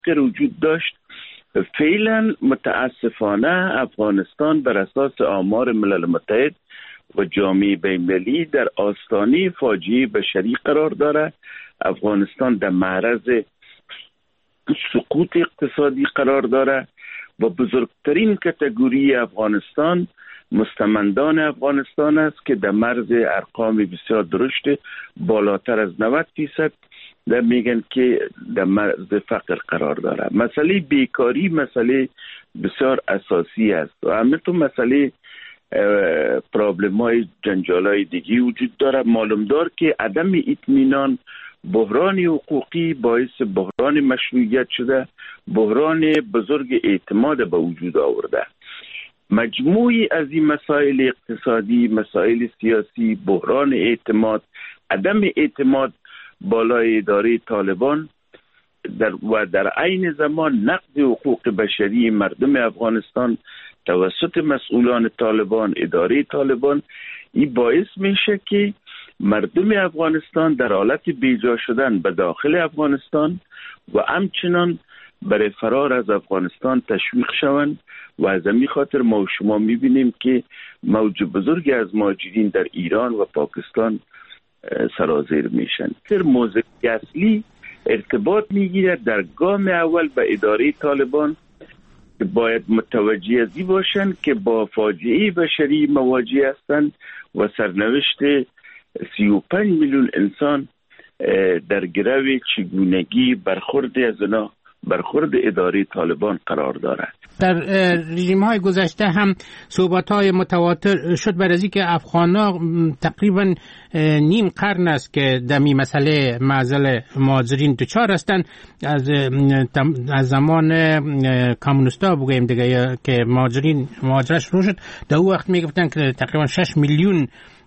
فقر وجود داشت. فعلا متاسفانه افغانستان بر اساس آمار ملل متحد و جامعه بین‌المللی در آستانه فاجعه بشری قرار دارد. افغانستان در معرض سقوط اقتصادی قرار دارد و بزرگترین کاتگوری افغانستان مستمندان افغانستان است که در مرز ارقام بسیار درشت بالاتر از 90% در میگن که در مرز فقر قرار دارد. مسئله بیکاری مسئله بسیار اساسی است و همینطور مسئله پرابلم های جنجال های دیگی وجود دارد. معلوم دار که عدم اطمینان، بحران حقوقی باعث بحران مشروعیت شده، بحران بزرگ اعتماد به وجود آورده. مجموعی از این مسائل اقتصادی، مسائل سیاسی، بحران اعتماد، عدم اعتماد بالای اداره طالبان در عین زمان نقض حقوق بشری مردم افغانستان توسط مسئولان طالبان، اداره طالبان، این باعث میشه که مردم افغانستان در حالت بیجا شدن به داخل افغانستان و همچنان برای فرار از افغانستان تشویق شوند و از همین خاطر ما و شما میبینیم که موج بزرگی از مهاجرین در ایران و پاکستان سرازیر میشن. موضوع اصلی ارتباط میگیرد در گام اول به اداره طالبان که باید متوجه ازی باشند که با فاجعه بشری مواجه هستند و سرنوشت 35 میلیون انسان در گرو چگونگی برخورد از اونا برخورد اداره طالبان قرار دارد. در رژیم های گذشته هم صحبت های متواتر شد بر از اینکه افغان‌ها تقریبا نیم قرن است که دمی مسئله معزل مهاجرین دچار هستند. از زمان کمونیستا بگوییم دیگه که مهاجرت شروع شد، در اون وقت میگفتن که تقریبا 6 میلیون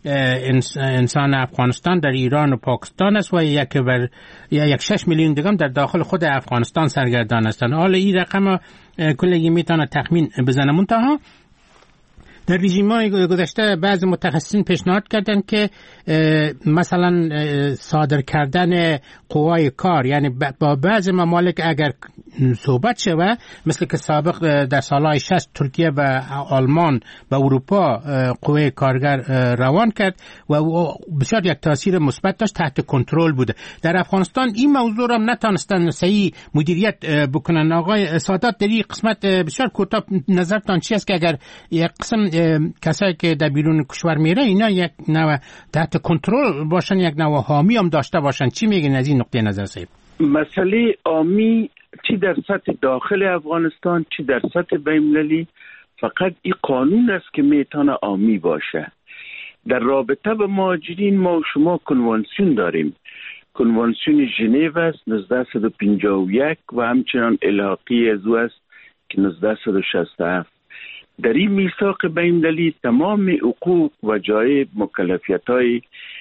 انسان افغانستان در ایران و پاکستان است و یک 6 میلیون دیگه در داخل خود افغانستان سرگردان هستند. حالا این رقم کلی میتونه تخمین بزنه. منتها در رژیم‌های گذشته بعضی متخصصین پیشنهاد کردن که مثلا صادر کردن قوای کار، یعنی با بعضی ممالک اگر صحبت شود، مثل که سابق در سالهای 60 ترکیه و آلمان و اروپا قوای کارگر روان کرد و بسیار یک تاثیر مثبت داشت، تحت کنترل بوده. در افغانستان این موضوع را نتونستن صحیح مدیریت بکنن. آقای سادات در این قسمت بسیار کوتاه نظرتان چی است که اگر یک قسم کسایی که در بیرون کشور میره اینا یک نوع تحت کنترل باشن، یک نوع حامی هم داشته باشن، چی میگین از این نقطه نظر صاحب؟ مسئله حامی چی در سطح داخل افغانستان چی در سطح بین‌المللی فقط این قانون است که میتونه حامی باشه. در رابطه به مهاجرین ما و شما کنوانسیون داریم. کنوانسیون ژنو است 1951 و همچنان الحاقی از او است که 1967. در این میثاق بین‌المللی تمام حقوق و جای مکلفیت‌های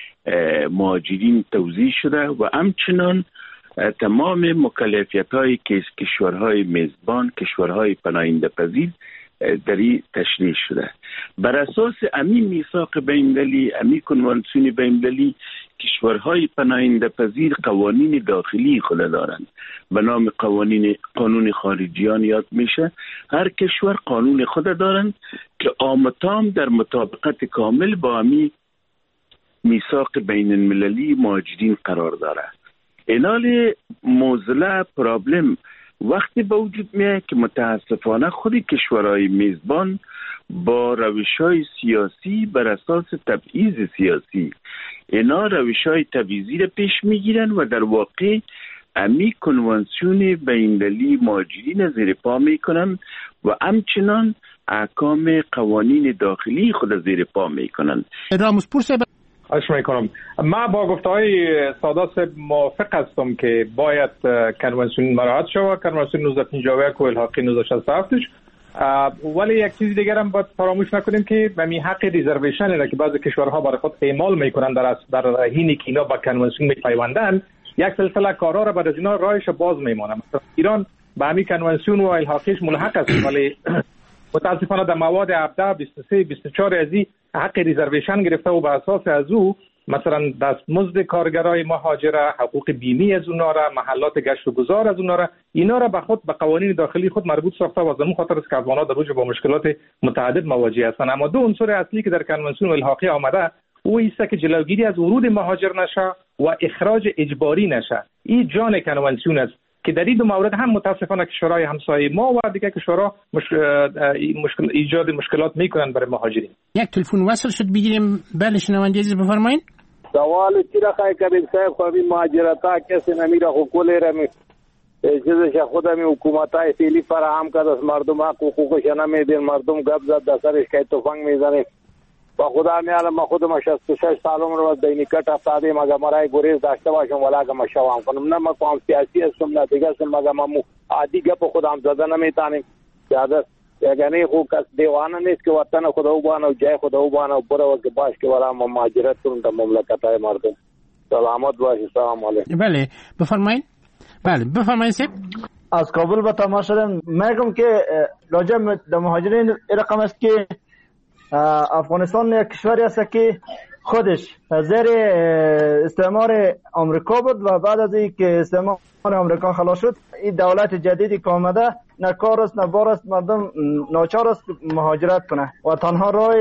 مهاجرین توضیح شده و همچنان تمام مکلفیت‌های کشورهای میزبان، کشورهای پناهنده پذیر در این تشریح شده. بر اساس همین میثاق بین‌المللی، همین کنوانسیون بین‌المللی، کشورهای پناهنده پذیر قوانین داخلی خود دارند به نام قانون خارجیان یاد میشه. هر کشور قانون خود دارند که آمتام در مطابقت کامل با همین میثاق بین المللی مهاجرین قرار دارد. اینال موزله پرابلم وقتی به وجود میاد که متاسفانه خود کشورهای میزبان با روش‌های سیاسی بر اساس تبعیض سیاسی اینا روش‌های تبعیضی را پیش میگیرن و در واقع امی کنوانسیون بین‌المللی مهاجرین زیر پا میکنن و همچنان احکام قوانین داخلی خود زیر پا میکنن. راموس پور صاحب خواهش میکنم. من با گفته‌های سادات صاحب موافق هستم که باید کنوانسیون مراعات شود، کنوانسیون 1951 و الحاقی 1967. ولی یک چیز دیگر هم باید فراموش نکنیم که همین حق ریزرویشن را که بعضی کشورها برای خود اعمال میکنن در حینی که اینا با کنوانسیون میپیوندن، یک سلسله کارا را بعد از اینا راهش باز میمونه. مثلا ایران به همین کنوانسیون و الحاقیش ملحق است، ولی متاسفانه در مواد 17 23 24 از حق ریزرویشن گرفته و به اساس از او مثلا دستمزد کارگرای مهاجر، حقوق بیمه از اونها را، محلات گشت و گذار از اونها را، اینا را به خود به قوانین داخلی خود مربوط ساخته و از اون خاطر است که افغان‌ها در اوج با مشکلات متعدد مواجه هستند. اما دو عنصر اصلی که در کنوانسیون الحاقی آمده او است که جلوگیری از ورود مهاجر نشه و اخراج اجباری نشه. این جان کنوانسیون است که در این دو مورد هم متاسفانه کشورهای همسایه ما و دیگر کشورها ایجاد مشکلات میکنن برای مهاجرین. یک تلفن وصل شد بگیریم. بله شنونده عزیز بفرمایید. سوال چی را خواهی کریم صاحب خواهی مهاجرت ها کسی نمیره حقوقی را می چیزش خودمی حکومت های فیلی فراهم کرد از مردم ها حقوقش نمیدین، مردم گپ زد در سرش که تفنگ میزنه. با خدا میالم ما خودم 66 سالم رو در نیکت افتادیم اگر مرای گریز داشته باشم ولی که مشوام کنم نه ما قوم سیاسی هستم نه دیگه هستم مگر ما عادی گپ خودم زده نمیتانیم. زیاده یعنی خوب کس دیوانه نیست که وطن خدا وبانه و جای خدا وبانه و برای وقت باش که ولی ما مهاجرت کنیم در مملکت های مردم. سلامت باشی. سلام علیکم. بله بفرمایید. بله بفرمایید. از کابل به تمام شدم. میگم که راجع به مهاجرین رقم است که افغانستان یک کشوری است که خودش زیر استعمار آمریکا بود و بعد از اینکه استعمار آمریکا خلاص شد این دولت جدیدی که آمده نه کار است نه بار است، مردم ناچار است مهاجرت کنه و تنها راه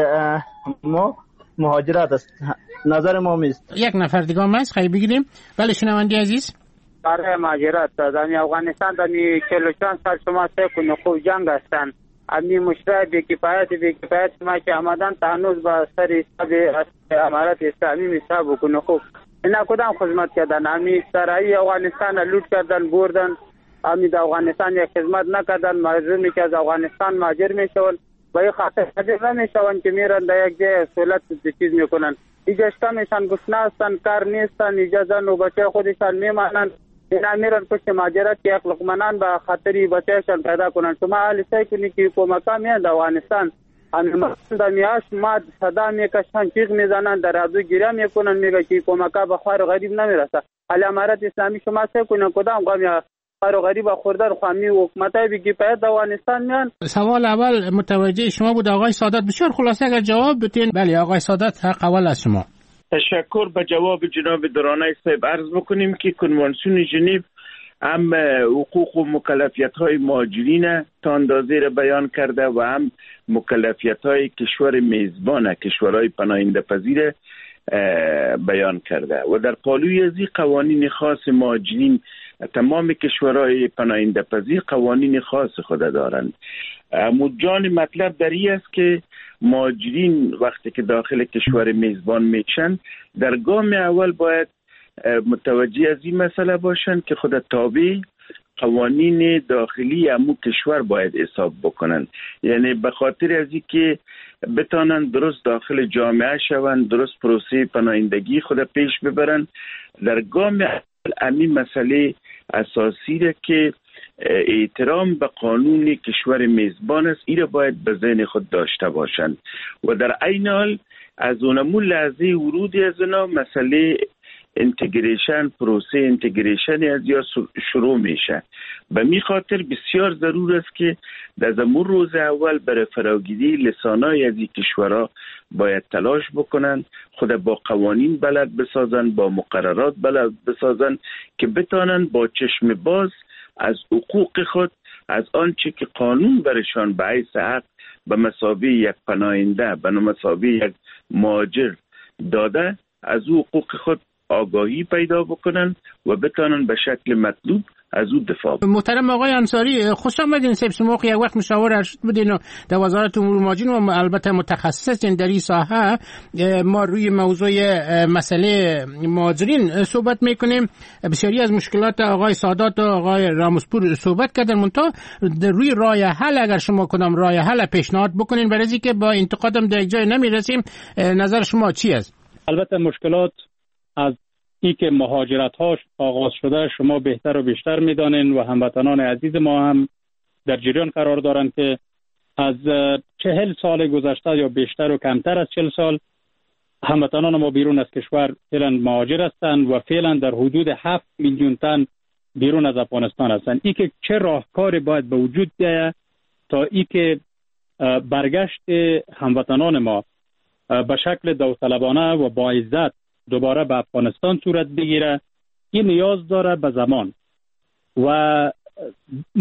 ما مهاجرت است. نظر ما میست. یک نفر دیگه هم هست خیلی بگیریم. بله شنونده عزیز. برای مهاجرت در افغانستان در 44 سال شما سه کنه خوب جنگ هستند. امی مشرع بی‌کفایت ما که آمدن تانوز با سر حساب امارت اسلامی حساب بکنه. خوب اینا کدام خدمت کردن؟ امی سرایی افغانستان لوٹ کردن بردن. امی در افغانستان یک خدمت نکردن. مردمی که از افغانستان مهاجر میشون با این خاطر مهاجر نمیشون که میرن در یک جای سهولت چیز میکنن. ایجاشتا میشن گشنه هستن، کار نیستن، اجازه و بچه خودشان میمانن. اینا میرن پشت مهاجرت که یک لقمنان به خاطری بچهشان پیدا کنن. شما حالی سعی کنی که کمکا میان در افغانستان در میاش ماد صدا میکشن، چیز میزنن، در ابزو گیره میکنن، میگه که کمکا به خوار غریب نمیرسه. حالی امارت اسلامی شما سعی کنن کدام قومی خوار غریب خوردن خوامی و حکومتای بگی پاید در افغانستان میان. سوال اول متوجه شما بود آقای سادات. بسیار خلاصه اگر جواب بتین. بله آقای سادات حق اول از شما. تشکر. به جواب جناب درانه صاحب عرض بکنیم که کنوانسیون ژنو هم حقوق و مکلفیت‌های مهاجرین تا اندازه را بیان کرده و هم مکلفیت‌های کشور میزبان، کشورهای پناهنده پذیر بیان کرده و در پالوی از این قوانین خاص مهاجرین تمام کشورهای پناهنده پذیر قوانین خاص خود دارند. مجان مطلب در این است که مهاجرین وقتی که داخل کشور میزبان میشن در گام اول باید متوجه از این مسئله باشند که خود تابع قوانین داخلی امو کشور باید حساب بکنن. یعنی به خاطر از این که بتانن درست داخل جامعه شوند، درست پروسه پناهندگی خود پیش ببرن. در گام اول امی مسئله اساسی را که احترام به قانون کشور میزبان است، این را باید به ذهن خود داشته باشند و در عین حال از اونمون لحظه ورودی از اونا مسئله انتگریشن، پروسه انتگریشن از یا شروع میشه. به می خاطر بسیار ضرور است که در زمان روز اول برای فراگیری لسانای از این کشورها باید تلاش بکنن، خود با قوانین بلد بسازن، با مقررات بلد بسازن که بتانن با چشم باز از حقوق خود، از آنچه که قانون برشان به حیث حق به مثابه یک پناهنده، به مثابه یک مهاجر داده، از او حقوق خود آگاهی پیدا بکنن و بتانن به شکل مطلوب از او دفاع بکنن. محترم آقای انصاری، خوش آمدین. سپس موقع یک وقت مشاور ارشد بودین و در وزارت امور مهاجرین و البته متخصصین در این ساحه. ما روی موضوع مسئله مهاجرین صحبت میکنیم. بسیاری از مشکلات آقای سادات و آقای راموسپور صحبت کردن، منتها روی راه حل اگر شما کدام راه حل پیشنهاد بکنین برای اینکه با انتقادم در یک جای نمیرسیم، نظر شما چی است؟ البته مشکلات از این که مهاجرت هاش آغاز شده شما بهتر و بیشتر میدانین و هموطنان عزیز ما هم در جریان قرار دارند که از 40 سال گذشته یا بیشتر و کمتر از 40 سال هموطنان ما بیرون از کشور فعلا مهاجر هستند و فعلا در حدود 7 میلیون تن بیرون از افغانستان هستند. این که چه راهکاری باید به وجود بیاید تا این که برگشت هموطنان ما به شکل داوطلبانه و با عزت دوباره به افغانستان صورت بگیره، این نیاز داره به زمان و